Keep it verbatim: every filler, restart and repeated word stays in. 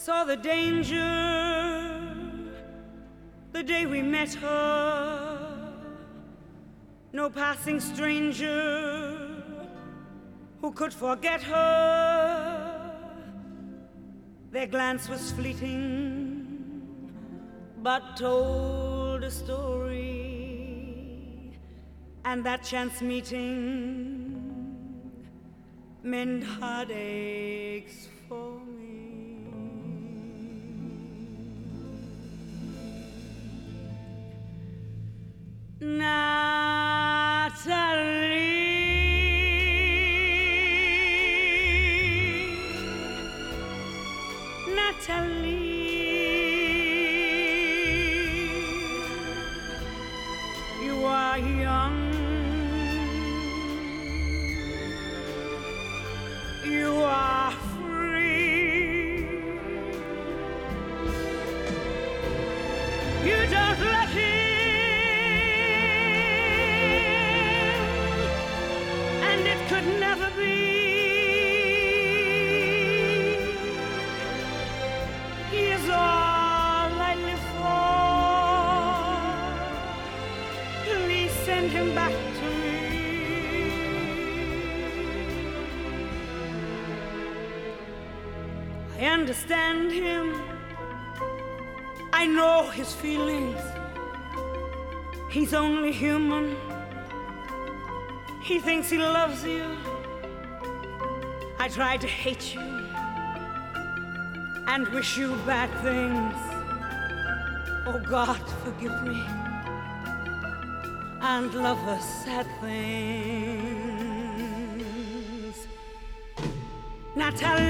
saw the danger the day we met her. No passing stranger who could forget her. Their glance was fleeting, but told a story, and that chance meeting mend heartaches for me. Natalie, Natalie, you are young, you are free, you don't let him, and it could never be. He is all I live for. Please send him back to me. I understand him. I know his feelings. He's only human. He thinks he loves you. I tried to hate you and wish you bad things. Oh God, forgive me and love us sad things. Natalie,